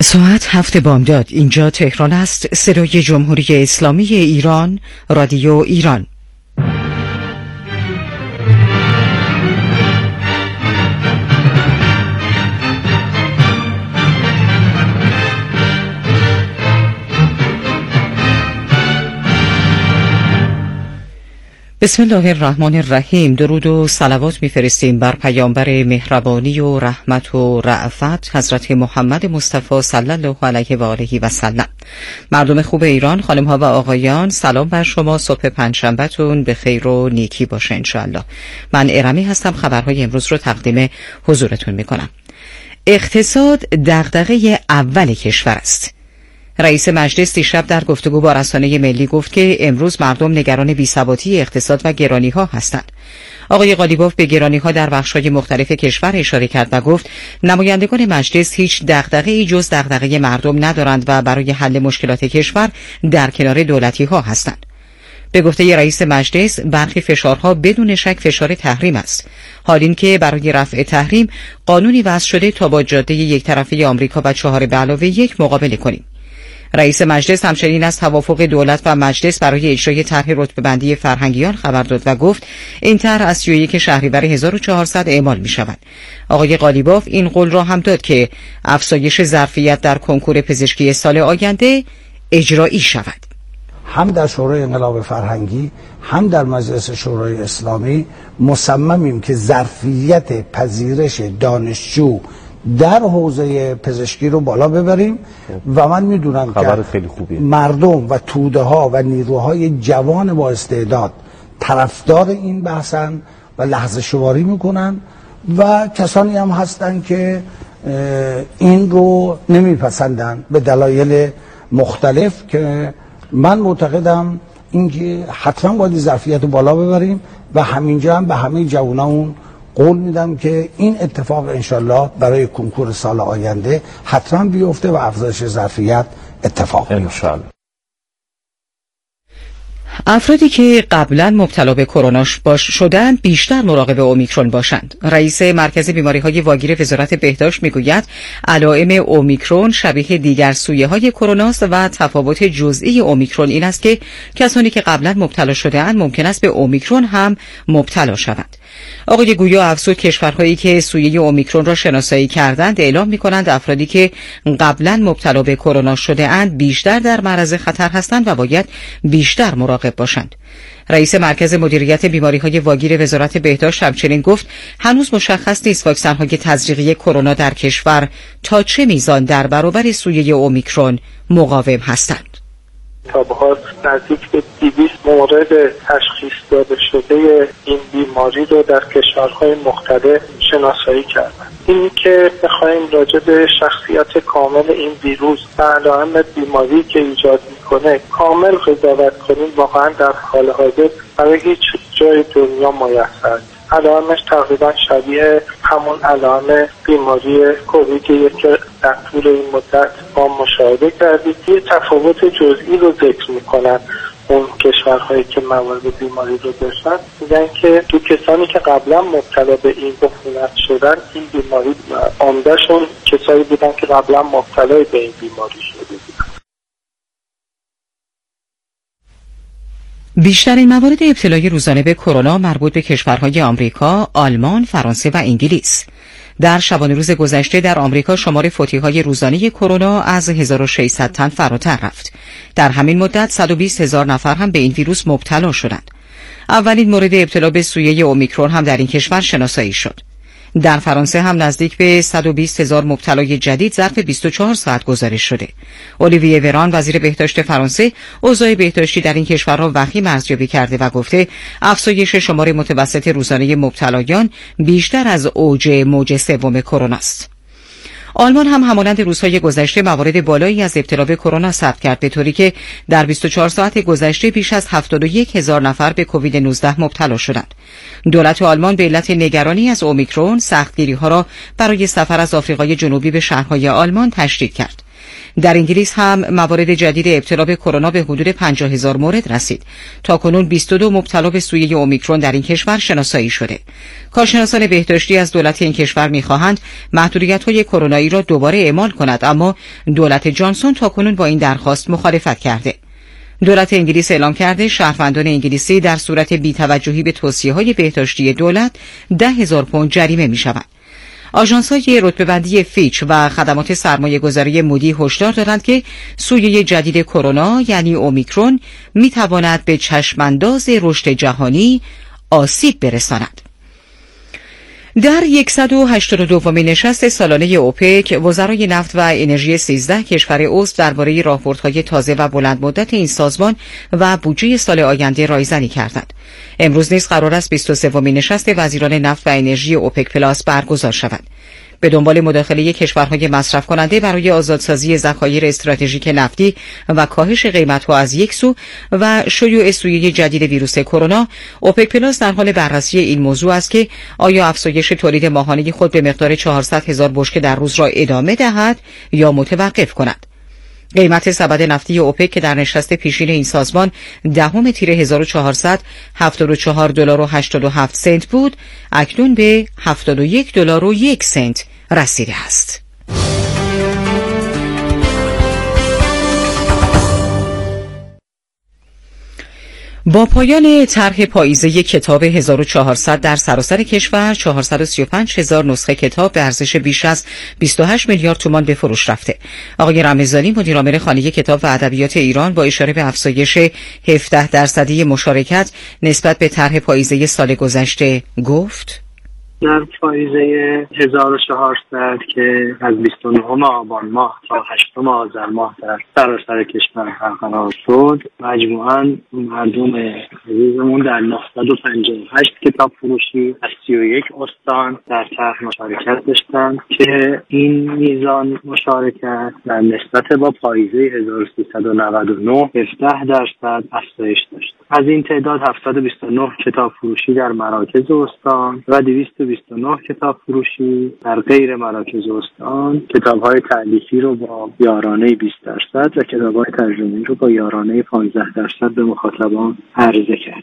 ساعت 7 بامداد. اینجا تهران است. صدای جمهوری اسلامی ایران، رادیو ایران. بسم الله الرحمن الرحیم. درود و صلوات می‌فرستیم بر پیامبر مهربانی و رحمت و رأفت حضرت محمد مصطفی صلی الله علیه و آله و سلم. مردم خوب ایران، خانم‌ها و آقایان، سلام بر شما. صبح پنجشنبه‌تون به خیر و نیکی باشه انشاءالله. من ارمی هستم. خبرهای امروز رو تقدیم حضورتون می‌کنم. اقتصاد دغدغه اول کشور است. رئیس مجلس دیشب در گفتگو با رسانه ملی گفت که امروز مردم نگران بی‌ثباتی اقتصاد و گرانی‌ها هستند. آقای قالیباف به گرانی‌ها در بخش‌های مختلف کشور اشاره کرد و گفت نمایندگان مجلس هیچ دغدغه‌ای جز دغدغه مردم ندارند و برای حل مشکلات کشور در کنار دولتی‌ها هستند. به گفته رئیس مجلس، برخی فشارها بدون شک فشار تحریم است. حال این که برای رفع تحریم قانونی وضع شده تا با جاده یک طرفه آمریکا و 4+1 مقابله کنیم. رئیس مجلس همچنین از توافق دولت و مجلس برای اجرای طرح رتبه‌بندی فرهنگیان خبر داد و گفت این طرح از 31 شهریور 1400 اعمال می شود. آقای قالیباف این قول را هم داد که افزایش ظرفیت در کنکور پزشکی سال آینده اجرایی شود. هم در شورای انقلاب فرهنگی هم در مجلس شورای اسلامی مصممیم که ظرفیت پذیرش دانشجو در حوزه پزشکی رو بالا ببریم و من میدونم که خیلی خوبیه. مردم و توده ها و نیروهای جوان با استعداد طرفدار این بحثن و لحظه شماری میکنن و کسانی هم هستن که این رو نمیپسندن به دلایل مختلف که من معتقدم اینکه حتما باید ظرفیت رو بالا ببریم و همینجا هم به همه جوانان قول میدم که این اتفاق انشالله برای کنکور سال آینده حتما بیفته و افزایش ظرفیت اتفاق بیفته. افرادی که قبلا مبتلا به کرونا شدند بیشتر مراقب اومیکرون باشند. رئیس مرکز بیماری‌های واگیر وزارت بهداشت میگوید علائم اومیکرون شبیه دیگر سویه‌های کرونا است و تفاوت جزئی اومیکرون این است که کسانی که قبلا مبتلا شده‌اند ممکن است به اومیکرون هم مبتلا شوند. آقای گویا افزود کشورهایی که سویه اومیکرون را شناسایی کردند اعلام می‌کنند افرادی که قبلا مبتلا به کرونا شده‌اند بیشتر در معرض خطر هستند و باید بیشتر مراقب باشند. رئیس مرکز مدیریت بیماری‌های واگیر وزارت بهداشت همچنین گفت هنوز مشخص نیست واکسن‌های تزریقی کرونا در کشور تا چه میزان در برابر سویه اومیکرون مقاوم هستند. تا به حال نزدیک به 200 مورد تشخیص داده شده این بیماری رو در کشورهای مختلف شناسایی کردن. اینی که بخوایم راجع به شخصیت کامل این ویروس و علائم بیماری که ایجاد میکنه کامل قضاوت کنیم واقعا در حال حاضر برای هیچ جای دنیا میسر. علائمش تقریبا شبیه همون علائم بیماری کوویدیه که در طول این مدت ما مشاهده کردید. یه تفاوت جزئی رو ذکر میکنن اون کشورهایی که موارد بیماری رو داشتن، میگن که تو کسانی که قبلا مبتلا به این عفونت شدن این بیماری عمده‌شون کسایی بودن که قبلا مبتلا به این بیماری شده بودن. بیشترین موارد ابتلای روزانه به کرونا مربوط به کشورهای آمریکا، آلمان، فرانسه و انگلیس. در شبانه روز گذشته در آمریکا شمار فوتی‌های روزانه کرونا از 1600 تن فراتر رفت. در همین مدت 120,000 نفر هم به این ویروس مبتلا شدند. اولین مورد ابتلا به سویه اومیکرون هم در این کشور شناسایی شد. در فرانسه هم نزدیک به 120,000 مبتلای جدید ظرف 24 ساعت گزارش شده. اولیویه وران وزیر بهداشت فرانسه اوضاع بهداشتی در این کشورها وخیم ارزیابی کرده و گفته افزایش شمار متوسط روزانه مبتلایان بیشتر از اوج موج سوم کرونا است. آلمان هم همانند روزهای گذشته موارد بالایی از ابتلا به کرونا ثبت کرد، به طوری که در 24 ساعت گذشته بیش از 71,000 نفر به کووید 19 مبتلا شدند. دولت آلمان به علت نگرانی از اومیکرون سختگیری‌ها را برای سفر از آفریقای جنوبی به شهرهای آلمان تشدید کرد. در انگلیس هم موارد جدید ابتلا به کرونا به حدود 50,000 مورد رسید. تاکنون 22 مبتلا به سویه اومیکرون در این کشور شناسایی شده. کارشناسان بهداشتی از دولت این کشور می‌خواهند محدودیت‌های کرونایی را دوباره اعمال کند، اما دولت جانسون تاکنون با این درخواست مخالفت کرده. دولت انگلیس اعلام کرده شهروندان انگلیسی در صورت بی‌توجهی به توصیه‌های بهداشتی دولت 10,000 پوند جریمه می‌شوند. آژانس‌های رتبه‌بندی فیچ و خدمات سرمایه‌گذاری مودی هشدار دادند که سویه جدید کرونا یعنی اومیکرون می‌تواند به چشم‌انداز رشد جهانی آسیب برساند. در 182مین نشست سالانه اوپک، وزرای نفت و انرژی 13 کشور عضو درباره راهبردهای تازه و بلند مدت این سازمان و بودجه سال آینده رایزنی کردند. امروز نیز قرار است 23مین نشست وزیران نفت و انرژی اوپک پلاس برگزار شود. به دنبال مداخله کشورهای مصرف کننده برای آزادسازی ذخایر استراتژیک نفتی و کاهش قیمت‌ها از یک سو و شیوع سویه جدید ویروس کرونا، اوپک پلاس در حال بررسی این موضوع است که آیا افزایش تولید ماهانه خود به مقدار 400,000 بشکه در روز را ادامه دهد یا متوقف کند. قیمت سبد نفتی اوپک که در نشست پیشین این سازمان 10 تیر 1400 $74.87 بود، اکنون به $71.01 رسیده است. با پایان طرح پاییزه کتاب 1400 در سراسر کشور، 435,000 نسخه کتاب به ارزش بیش از 28 میلیارد تومان به فروش رفته. آقای رمضانی، مدیرعامل خانه کتاب و ادبیات ایران، با اشاره به افزایش 17% مشارکت نسبت به طرح پاییزه سال گذشته گفت: در پاییزه 1400 که از 29 آبان ماه تا 8 آذر ماه در سراسر کشور برقرار شد، مجموعاً مردم عزیزمون در 958 کتاب فروشی از 31 استان در طرح مشارکت داشتند که این میزان مشارکت در نسبت با پاییزه 1399 17% افزایش داشت. از این تعداد 729 کتاب فروشی در مراکز استان و 229 کتاب فروشی در غیر مراکز استان کتاب‌های تألیفی رو با یارانه 20% و کتاب‌های ترجمه‌ای رو با یارانه 15% به مخاطبان عرضه کرد.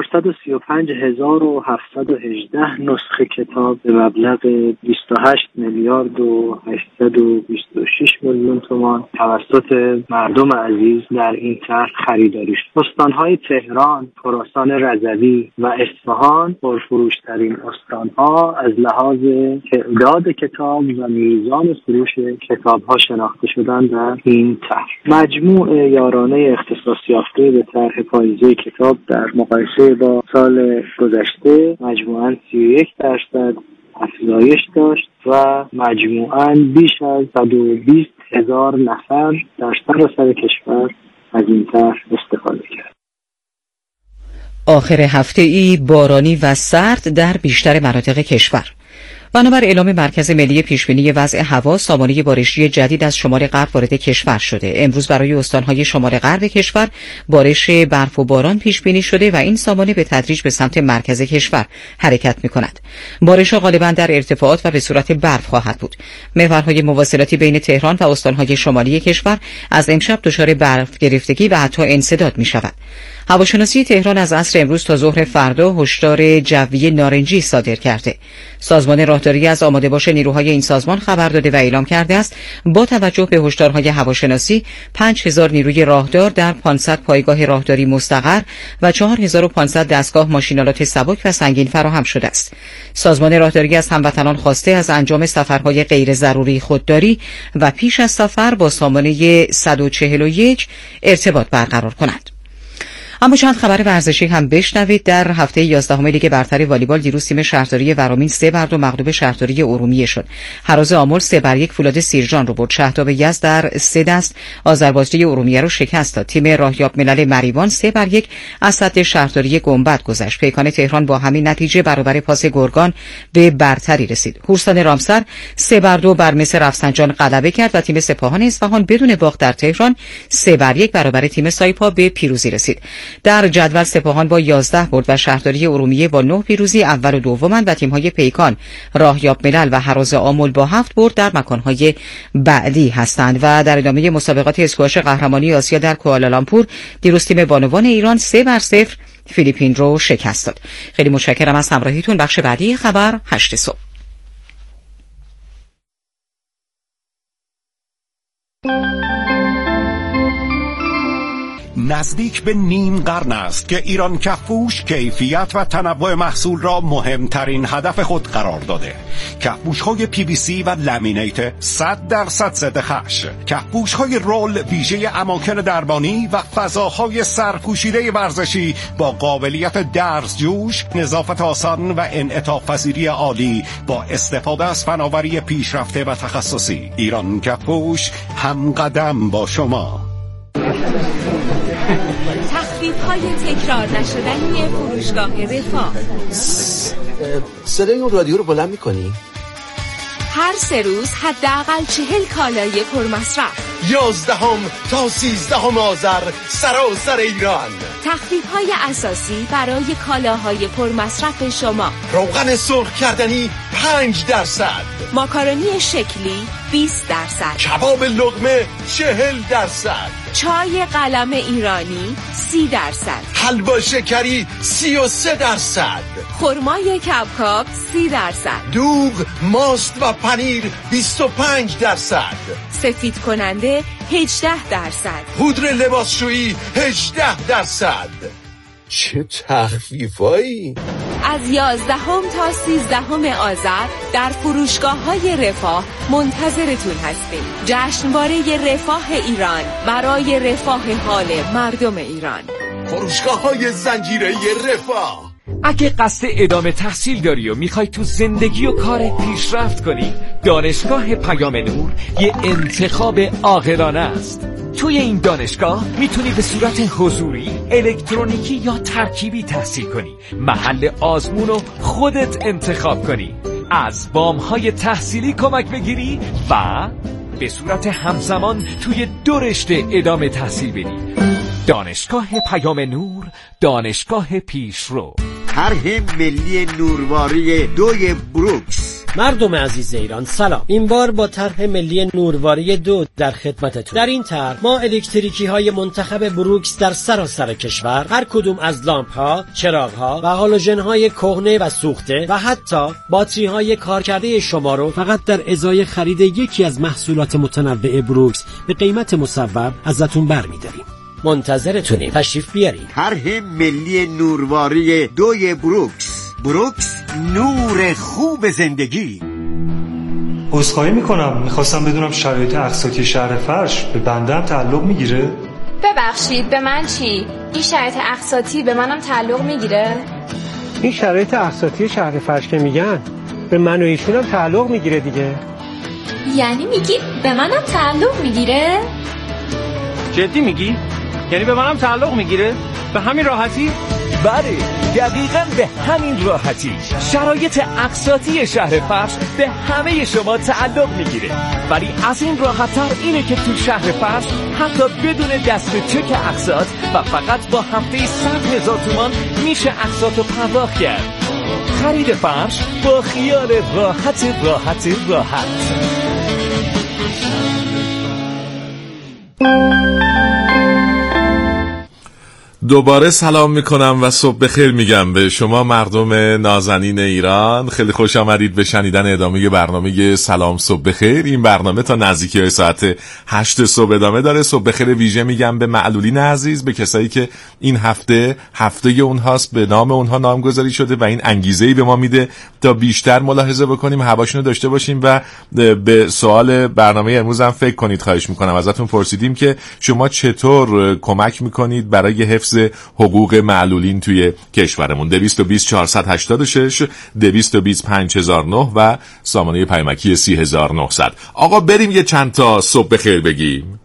435,718 نسخه کتاب به مبلغ 28 میلیارد و 826 میلیون تومان توسط مردم عزیز در این طرح خریداری شد. استان‌های تهران، خراسان رضوی و اصفهان پرفروش‌ترین استان‌ها از لحاظ تعداد کتاب و میزان فروش کتاب‌ها شناخته شدند در این طرح. مجموع یارانه اختصاص یافته به طرح پاییزه کتاب در مقایسه با سال گذشته مجموعاً 31% افزایش داشت و مجموعاً بیش از 120,000 نفر در سراسر کشور از این طرح استفاده کرد. آخر هفته ای بارانی و سرد در بیشتر مناطق کشور. بنابر اعلام مرکز ملی پیشبینی وضع هوا، سامانه بارشی جدید از شمال غرب وارد کشور شده. امروز برای استان‌های شمال غرب کشور بارش برف و باران پیش بینی شده و این سامانه به تدریج به سمت مرکز کشور حرکت می‌کند. بارش‌ها غالباً در ارتفاعات و به صورت برف خواهد بود. محورهای مواصلاتی بین تهران و استان‌های شمالی کشور از امشب دچار برف گرفتگی و حتی انسداد می‌شود. هواشناسی تهران از عصر امروز تا ظهر فردا هشدار جوی نارنجی صادر کرده. سازمان راهداری از آماده باش نیروهای این سازمان خبر داده و اعلام کرده است با توجه به هشدارهای هواشناسی 5000 نیروی راهدار در 500 پایگاه راهداری مستقر و 4500 دستگاه ماشینالات سبک و سنگین فراهم شده است. سازمان راهداری از هموطنان خواسته از انجام سفرهای غیر ضروری خودداری و پیش از سفر با سامانه 141 ارتباط برقرار کنند. اما چند خبر ورزشی هم بشنوید. در هفته 11 لیگ برتر والیبال دیروز تیم شهرداری ورامین 3-2 مغلوب شهرداری ارومیه شد. هراز آمل 3-1 فولاد سیرجان رو برد. شهداب یزد در 3 دست آذربایجانی ارومیه رو شکست داد. تیم راهیاب ملل مریوان 3-1 از سد شهرداری گنبد گذشت. پیکان تهران با همین نتیجه برابر پاس گرگان به برتری رسید. هورستان رامسر 3-2 بر مس رفسنجان غلبه کرد و تیم سپاهان اصفهان بدون باخت در تهران 3-1 برابر تیم سایپا به پیروزی رسید. در جدول سپاهان با 11 برد و شهرداری ارومیه با 9 پیروزی اول و دومند و تیم‌های پیکان، راهیاب ملل و هراز آمل با 7 برد در مکان‌های بعدی هستند. و در ادامه مسابقات اسکواش قهرمانی آسیا در کوالالامپور دیروز تیم بانوان ایران 3-0 فیلیپین رو شکست داد. خیلی متشکرم از همراهیتون. بخش بعدی خبر 8 صبح. نزدیک به نیم قرن است که ایران کفپوش کیفیت و تنوع محصول را مهمترین هدف خود قرار داده. کفپوش‌های PVC و لامینیت 100% ضد خش، کفپوش‌های رول ویژه اماکن دربانی و فضاهای سرپوشیده ورزشی با قابلیت درز جوش، نظافت آسان و انعطاف پذیری عالی با استفاده از فناوری پیشرفته و تخصصی. ایران کفپوش هم قدم با شما. تخفیف‌های تکرار نشدنی فروشگاه رفاه. صدای اون رادیو رو بلند می‌کنی؟ هر 3 روز حداقل 40 کالای پرمصرف. 11 تا 13 آذر سراسر ایران. تخفیف‌های اساسی برای کالاهای پرمصرف شما. روغن سرخ کردنی 5%. ماکارونی شکلی 20%. کباب لقمه 40%. چای قلم ایرانی 30%. حلوا شکری 33%. خرمای کبکاب 30%. دوغ، ماست و پنیر 25%. سفید کننده 18%. پودر لباسشویی 18%. چه تخفیفایی؟ از 11 تا 13 آذر در فروشگاه‌های رفاه منتظرتون هستیم. جشنواره رفاه ایران برای رفاه حال مردم ایران. فروشگاه‌های زنجیره رفاه. اگه قصد ادامه تحصیل داری و میخوای تو زندگی و کارت پیشرفت کنی، دانشگاه پیام نور یه انتخاب عاقلانه است. توی این دانشگاه میتونی به صورت حضوری، الکترونیکی یا ترکیبی تحصیل کنی. محل آزمون رو خودت انتخاب کنی. از وام‌های تحصیلی کمک بگیری و به صورت همزمان توی 2 رشته ادامه تحصیل بدی. دانشگاه پیام نور، دانشگاه پیشرو. طرح ملی نورواری 2 بروکس. مردم عزیز ایران سلام. این بار با طرح ملی نورواری 2 در خدمتتون. در این طرح ما الکتریکی های منتخب بروکس در سراسر کشور، هر کدوم از لامپ ها، چراغ ها و هالوژن های کهنه و سوخته و حتی باتری های کارکرده شما رو فقط در ازای خرید یکی از محصولات متنوع بروکس به قیمت مصوب ازتون برمی‌داریم. منتظرتونیم. تشریف بیارید. طرح ملی نورواری 2 بروکس. بروکس، نور خوب زندگی. عذرخواهی میکنم، میخواستم بدونم شرایط اقساطی شهر فرش به بنده هم تعلق میگیره؟ ببخشید، به من چی؟ این شرایط اقساطی به منم تعلق میگیره؟ این شرایط اقساطی شهر فرش که میگن به من و ایشون هم تعلق میگیره دیگه. یعنی میگی به منم تعلق میگیره؟ جدی میگی؟ یعنی به منم تعلق میگیره؟ به همین راحتی؟ بله، دقیقاً به همین راحتی. شرایط اقساطی شهر فرش به همه شما تعلق میگیره. ولی از این راحت‌تر اینه که تو شهر فرش حتی بدون دست چک اقساط و فقط با هفته 100,000 تومان میشه اقساط رو پرداخت کرد. خرید فرش با خیال راحت. دوباره سلام میکنم و صبح بخیر میگم به شما مردم نازنین ایران. خیلی خوش آمدید به شنیدن ادامه برنامه سلام صبح بخیر. این برنامه تا نزدیکی ساعت 8 صبح ادامه داره. صبح بخیر ویژه میگم به معلولین عزیز، به کسایی که این هفته اونهاست، به نام اونها نامگذاری شده و این انگیزه‌ای به ما میده تا بیشتر ملاحظه بکنیم، هواشونو داشته باشیم و به سوال برنامه امروز هم فکر کنید. خواهش میکنم ازتون. پرسیدیم که شما چطور کمک میکنید برای حفظ حقوق معلولین توی کشورمون. 220 486 220 5009 و سامانه پیامکی 30900. آقا بریم یه چند تا صبح بخیر بگیم.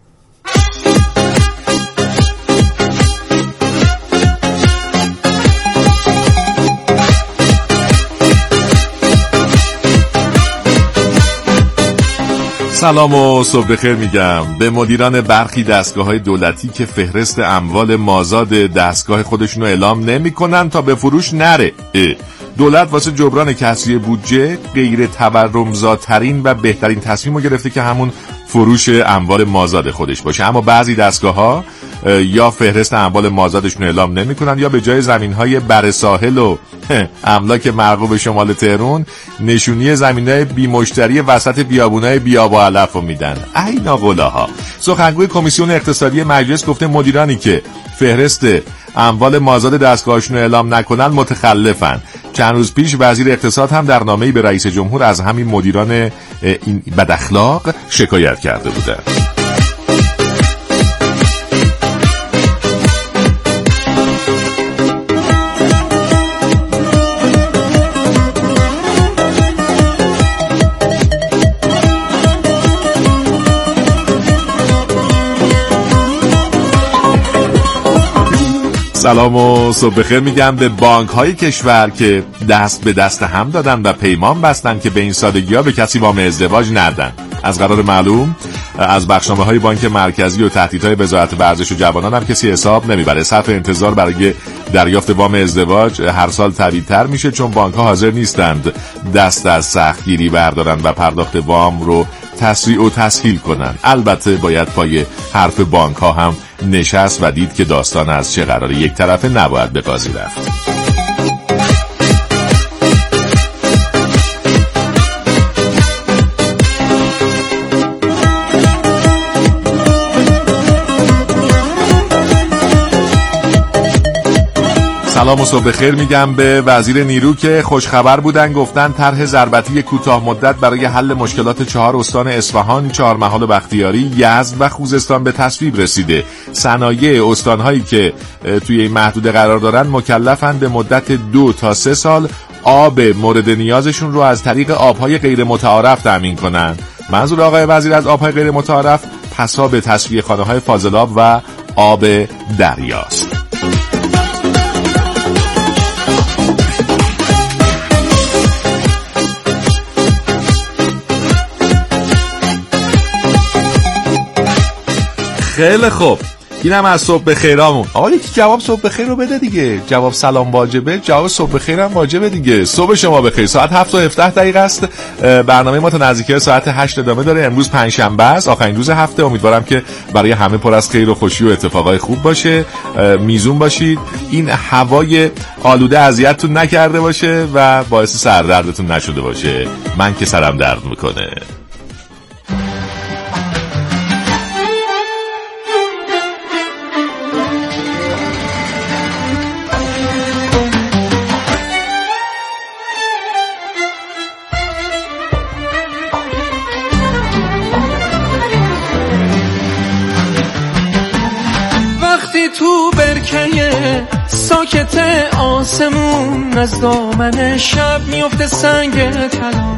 سلام و صبح بخیر میگم به مدیران برخی دستگاه‌های دولتی که فهرست اموال مازاد دستگاه خودشونو اعلام نمی‌کنن تا به فروش نره. دولت واسه جبران کسری بودجه غیر تورمزاترین و بهترین تصمیم رو گرفته که همون فروش اموال مازاد خودش باشه، اما بعضی دستگاه‌ها یا فهرست اموال مازادشون اعلام نمی‌کنن یا به جای زمین‌های بر ساحل و املاک مرغوب شمال تهران نشونی زمین‌های بی‌مشتری وسط بیابونای بیاب و علف رو میدن. ای ناقلاها. سخنگوی کمیسیون اقتصادی مجلس گفته مدیرانی که فهرست اموال مازاد دستگاهشون اعلام نکنن متخلفن. چند روز پیش وزیر اقتصاد هم در نامه‌ای به رئیس جمهور از همین مدیران این بداخلاق شکایت کرده بودند. سلام و صبح بخیر میگم به بانک های کشور که دست به دست هم دادن و پیمان بستن که به این سادگی ها به کسی وام ازدواج ندن. از قرار معلوم از بخشنامه های بانک مرکزی و تهدیدهای وزارت ورزش و جوانان هم کسی حساب نمیبره. صرف انتظار برای دریافت وام ازدواج هر سال طویل‌تر میشه چون بانک ها حاضر نیستند دست از سختگیری بردارن و پرداخت وام رو تسریع و تسهیل کنن. البته باید پای حرف بانک ها هم نشست و دید که داستان از چه قراره، یک طرفه نباید به قاضی رفت. سلام و صبح بخیر میگم به وزیر نیرو که خوشخبر بودن، گفتن طرح ضربتی کوتاه مدت برای حل مشکلات 4 استان اصفهان، چهارمحال و بختیاری، یزد و خوزستان به تصویب رسیده. صنایع استانهایی که توی این محدوده قرار دارن مکلفن به مدت 2 تا 3 سال آب مورد نیازشون رو از طریق آبهای غیر متعارف تامین کنن. منظور آقای وزیر از آبهای غیر متعارف پساب تصفیه خانه‌های فاضلاب و آب دریاست. خیلی خوب، اینم از صبح بخیرامون. آقا یکی جواب صبح بخیر رو بده دیگه. جواب سلام واجبه، جواب صبح بخیر هم واجبه دیگه. صبح شما بخیر. ساعت 7:17 است. برنامه ما تا نزدیکی ساعت 8 ادامه داره. امروز پنجشنبه است، آخرین روز هفته. امیدوارم که برای همه پر از خیر و خوشی و اتفاقای خوب باشه. میزون باشید. این هوای آلوده اذیتتون نکرده باشه و باعث سردردتون نشده باشه. من که سرم درد میکنه. تو برکه ساکت آسمون از دامن شب میفته سنگ طلا،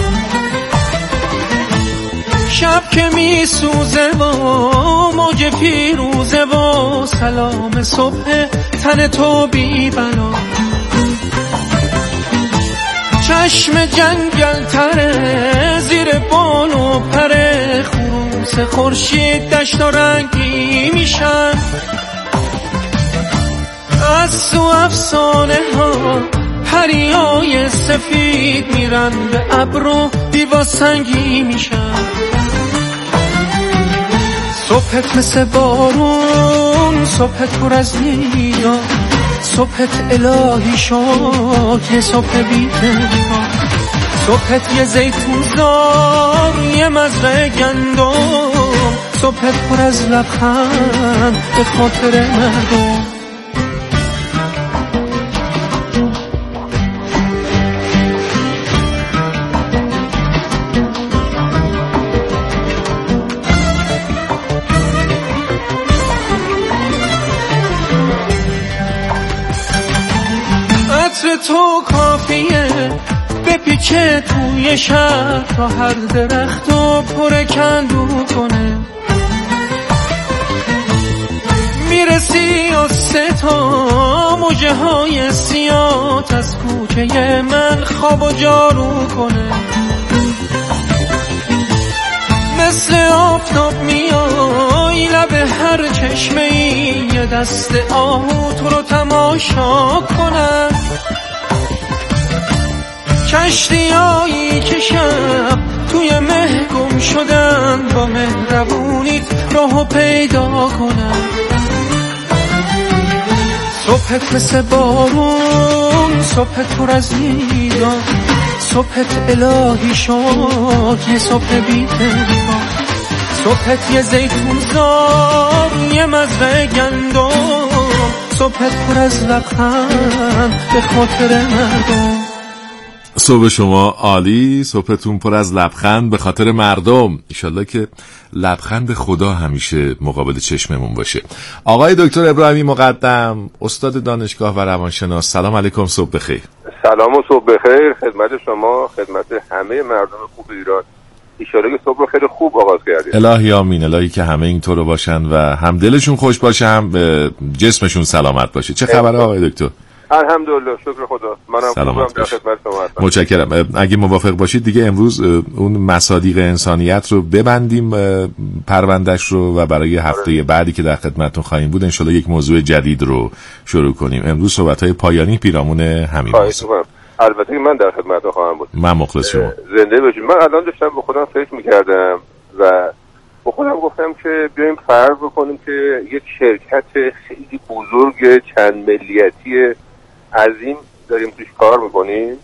شب که میسوزه و موج فیروزه و سلام صبح تن تو بی بلا، چشم جنگل تره زیر بال و پره، خروس خورشید دشت و رنگی میشن، از تو افسانه ها پریای سفید میرن به ابر و دیوا سنگی میشن، صبحت مثل بارون، صبحت پر از نیا، صبحت الهی شاک، صبح بی‌پنهان، صبحت یه زیتون زار، یه مزرعه گندم، صبحت پر از لبخند به خاطر مردم. تو کافیه بپیچه توی شهر تا هر درخت و پر کندو کنه، میرسی و 3 تا موجه های سیاه از کوچه من خواب و جارو کنه، مثل آفتاب میای لب هر چشمه ای یه دست آهو تو رو تماشا کنن، کشتیایی که شب توی مه گم شدن با مهربونیت راهو پیدا کنن. صبحت مثل بارون، صبحت پر از میدان، صبحت الهی شد یه صبح بی‌تنها، صبحت یه زیتون زار یه مزرعه گندم، صبحت پر از لبخند به خاطر مردم. صبح شما عالی، صبحتون پر از لبخند به خاطر مردم. ایشالله که لبخند خدا همیشه مقابل چشممون باشه. آقای دکتر ابراهیمی مقدم، استاد دانشگاه و روانشناس، سلام علیکم، صبح بخیر. سلام و صبح بخیر خدمت شما، خدمت همه مردم خوب ایران. ایشالله که صبح رو خیلی خوب آغاز کردید. الهی آمین، الهی که همه اینطور باشن و هم دلشون خوش باشه هم جسمشون سلامت باشه. چه خبره آقای دکتر؟ الحمدلله، شکر خدا. منم خوبم، در خدمت شما هستم. متشکرم. اگه موافق باشید دیگه امروز اون مصادیق انسانیت رو ببندیم پروندهش رو و برای هفته بعدی که در خدمتتون خواهیم بود انشالله یک موضوع جدید رو شروع کنیم. امروز صحبت‌های پایانی پیرامون همین است. البته من در خدمتتون خواهم بود. من مخلص شما. زنده باشید. من الان داشتم به خودم فکر می‌کردم و با خودم گفتم که بیایم فرض بکنیم که یک شرکت خیلی بزرگ چند ملیتی عظیم داریم توش کار میکنیم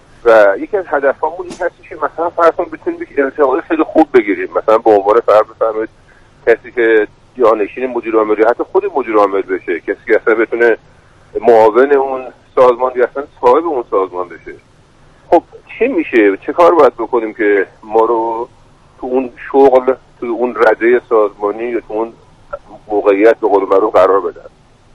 و یکی از هدفمون این هستش که مثلا فرض کنیم بتونیم یک ارتقای خیلی خوب بگیریم. مثلا به عنوان فرض بفرمایید کسی که جانشین مدیر عامل، حتی خود مدیر عامل بشه، کسی که اصلا بتونه معاون اون سازمان یا اصلا صاحب اون سازمان بشه. خب چی میشه؟ چه کار باید بکنیم که ما رو تو اون شغل، تو اون رده سازمانی یا تو اون موقعیت به قول معروف قرار بدن؟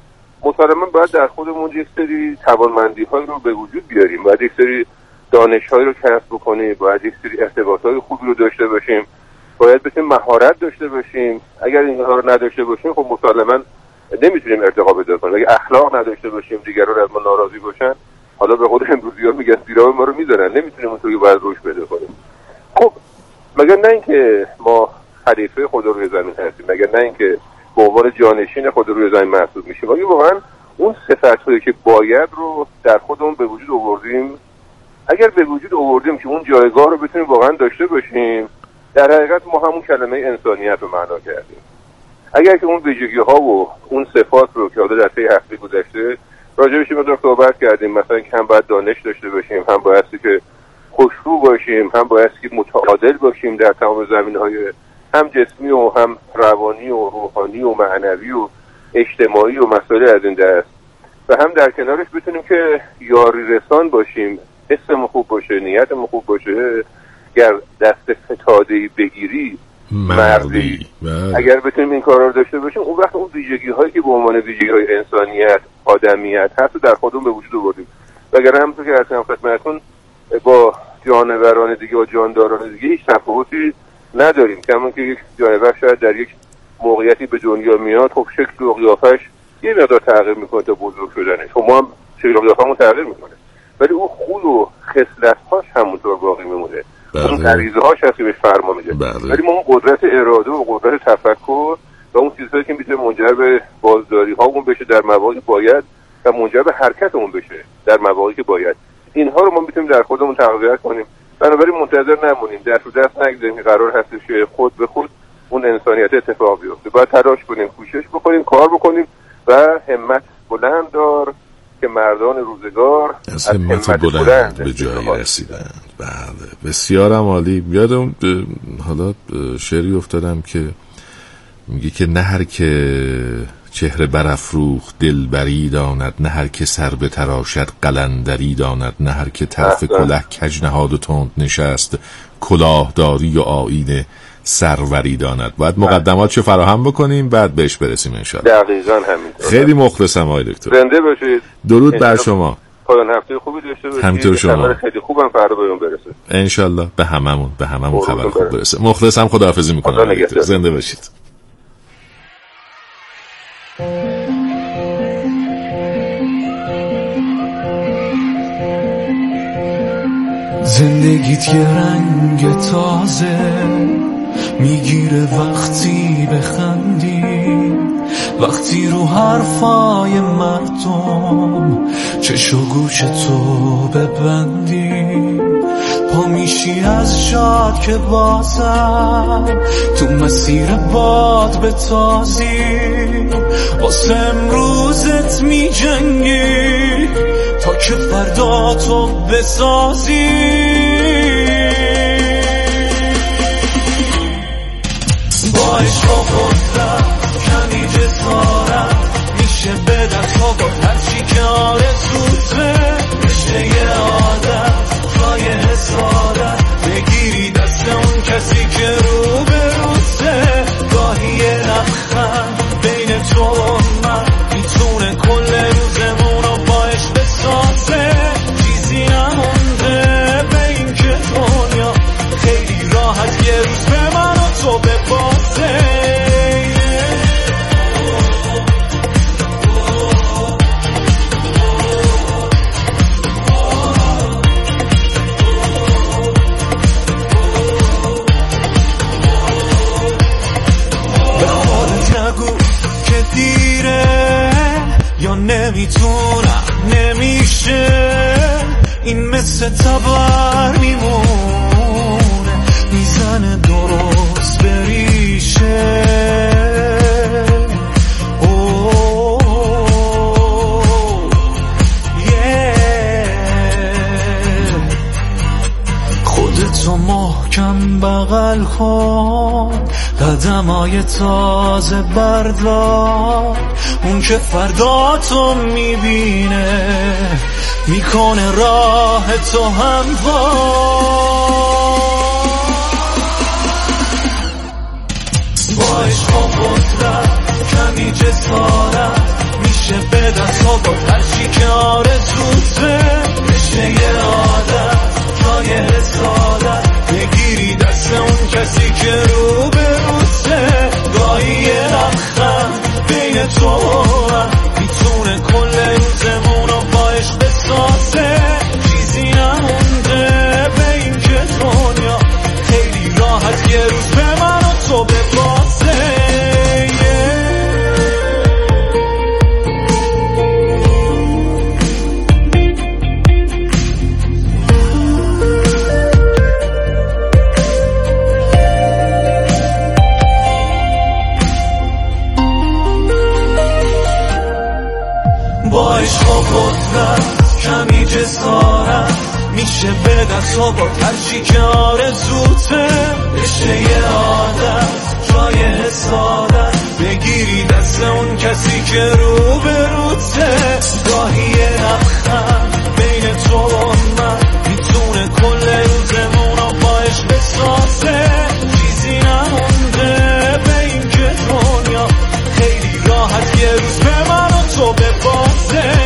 مسلماً باید در خودمون یک سری توانمندی‌های رو به وجود بیاریم، باید یک سری دانش‌هایی رو کسب بکنیم، باید یک سری ارتباطات خوبی رو داشته باشیم، باید بتونیم مهارت داشته باشیم. اگر اینها رو نداشته باشیم خب مسلماً نمیتونیم ارتقا پیدا کنیم. اگه اخلاق نداشته باشیم، دیگران از ما ناراضی باشن، حالا به قول امروزی‌ها میگن سیراب ما رو میذارن، نمیتونیم اونطوری باید رشد پیدا کنیم. خب مگر نه اینکه ما خلیفه خدا روی زمین هستیم، مگر نه اینکه به عنوان جانشین خود روی زمین محسوب میشیم. آیا واقعا اون صفت‌هایی که باید رو در خودمون به وجود آوردیم؟ اگر به وجود آوردیم که اون جایگاه رو بتونیم واقعا داشته باشیم، در حقیقت ما همون کلمه انسانیت رو معنا کردیم. اگر که اون ویژگی‌ها و اون صفات رو که در طی هفته گذشته راجعش مقدار صحبت کردیم، مثلا که هم باید دانش داشته باشیم، هم باید که خوش‌رو باشیم، هم باید که متعادل باشیم در تمام زمینه‌های هم جسمی و هم روانی و روحانی و معنوی و اجتماعی و مسائل از این دست، و هم در کنارش بتونیم که یاری رسان باشیم، حسمون خوب باشه، نیتمون خوب باشه. اگر دست فتاده‌ای بگیری مردی، اگر بتونیم این کارا رو داشته باشیم، اون وقت اون ویژگی‌هایی که به عنوان ویژگی‌های انسانیت، آدمیت هست در خودمون به وجود آوردیم. وگرنه همونطور که عرض کردم خدمتتون با جانوران دیگه و جانداران دیگه هیچ تفاوتی نداریم. کما که یک جانور شاید در یک موقعیتی به دنیا میاد، خب شکل و قیافش یه مقدار تغییر میکنه تا بزرگ شدنش، خب ما هم شکل و قیافمون تغییر میکنه، ولی اون خود و خصلت‌هاش همونطور باقی میمونه. اون غریزه‌هاش هست که بهش فرما میده. ولی ما اون قدرت اراده و قدرت تفکر و اون چیزهایی که میتونه منجر به بازداری هامون بشه در مواقعی باید و منجر به حرکتمون بشه در مواقعی که باید، اینها رو ما میتونیم در خودمون تقویت کنیم. بنابراین منتظر نمونیم، دست و دست نگذاریم که قرار هستش که خود به خود اون انسانیت اتفاق بیفته. باید تلاش کنیم، کوشش بکنیم، کار بکنیم و همت بلند دار که مردان روزگار از همت بلند به جایی رسیدند. بله، بسیارم عالی. یادم حالا شعری افتادم که میگه که نه هر که چهره برافروخت دلبری داند، نه هر که سر به تراشد قلندری داند، نه هر که طرف کله کج نهاد و تند نشست، کلاهداری و آیین سروری داند. باید مقدماتشو فراهم بکنیم بعد بهش برسیم انشاءالله. دقیقاً همینطور. خیلی مخلصم آقای دکتر. زنده باشید. درود بر شما. پایان هفته خوبی داشته باشید. همینطور شما. خیلی خوبم فردا بهمون برسه. انشاءالله به هممون خبر خوب برسه. مخلصم، خداحافظی میکنم. زنده باشید. زندگیت یه رنگ تازه میگیره وقتی بخندیم، وقتی رو حرفای مردم چش و گوش تو ببندیم، پا میشی از جاد که بازم تو مسیر باد بتازی، واسه امروزت میجنگی تا که فردا تو بسازی. با عشق و قدرت کمی جسارت میشه به دست آورد هرچی که آرزوته، میشه یه عادت جای حسادت، بگیری دست اون کسی که رو به روزه، گاهی یه لبخند بین تو و من میتونه کل روزمون رو باش بسازه. چیزی نمونده به این که دنیا خیلی راحت یه روز به من و تو ببازه. یا نمیتونم نمیشه، این مثل تبر میمونه، میزنه درست بریشه. خودتو محکم بغل کن، قدمای تازه بردار، اون که فردا تو میبینه میکنه راه تو هموار. با عشق و قدرت کمی جسارت میشه به دست آورد هرچی که آرزوته، میشه یه عادت جای حسادت، بگیری دست اون کسی که رو به روزه، گاهی یه لبخند بین تو و من میتونه کل روزمون رو باش بسازه. چیزی نمونده به این که دنیا خیلی راحت یه روز به من و تو ببازه. با عشق و قدرت کمی جسارت میشه به دست آورد هرچی که آرزوته، بشه یه عادت جای حسادت، بگیری دست اون کسی که رو به روته، گاهی یه لبخند بین تو و من میتونه کل روزمون رو باش بسازه. چیزی نمونده به این که دنیا خیلی راحت یه روز به من و تو ببازه.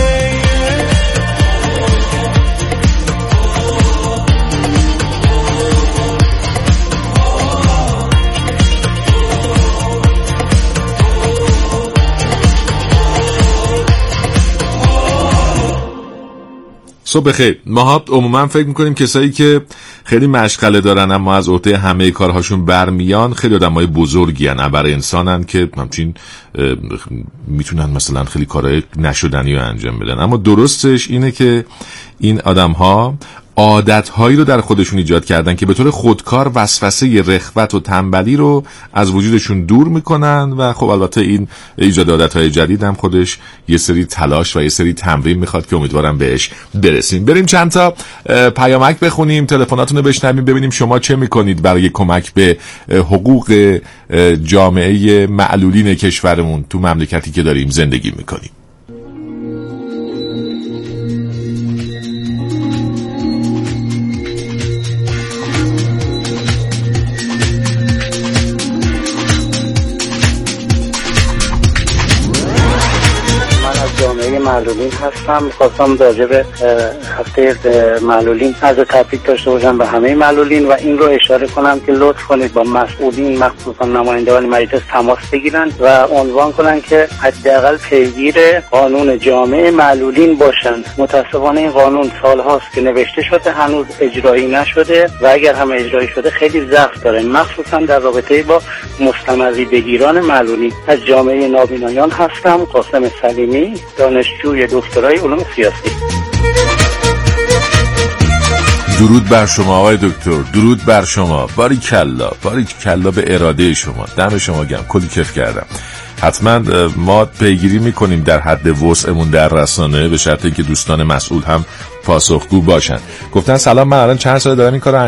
صبح بخیر. ما عموما فکر میکنیم کسایی که خیلی مشغله دارن اما از عهده همه کارهاشون برمیان خیلی آدمای بزرگی ان، ابر انسانن که همچین میتونن مثلا خیلی کارهای نشدنی رو انجام بدن. اما درستش اینه که این آدم‌ها عادت‌هایی رو در خودشون ایجاد کردن که به طور خودکار وسوسه رغبت و تنبلی رو از وجودشون دور میکنن و خب البته این ایجاد عادت‌های جدید هم خودش یه سری تلاش و یه سری تمرین میخواد که امیدوارم بهش برسیم. بریم چند تا پیامک بخونیم، تلفناتون رو بشنویم، ببینیم شما چه میکنید برای کمک به حقوق جامعه معلولین کشورمون تو مملکتی که داریم زندگی میکنیم. معلولین هستم. میخواستم راجع به هفته معلولین از تبریک داشته باشم به همه معلولین و این رو اشاره کنم که لطف کنید با مسئولین مخصوصا نمایندگان مجلس تماس بگیرن و عنوان کنن که حداقل پیگیر قانون جامعه معلولین باشن. متاسفانه این قانون سالهاست که نوشته شده، هنوز اجرایی نشده و اگر هم اجرایی شده خیلی ضعف داره، مخصوصا در رابطه با مستمری بگیران معلولین. از جامعه نابینایان هستم، قاسم سلیمی، دانشجوی دکترای علوم سیاسی. درود بر شما آقای دکتر، درود بر شما. باریکلا به اراده شما، دم شما گرم، کلی کیف کردم. حتما ما پیگیری میکنیم در حد وسعمون در رسانه، به شرطی که دوستان مسئول هم پاسخگو باشن. گفتن سلام، من الان چند سال دارم این کارو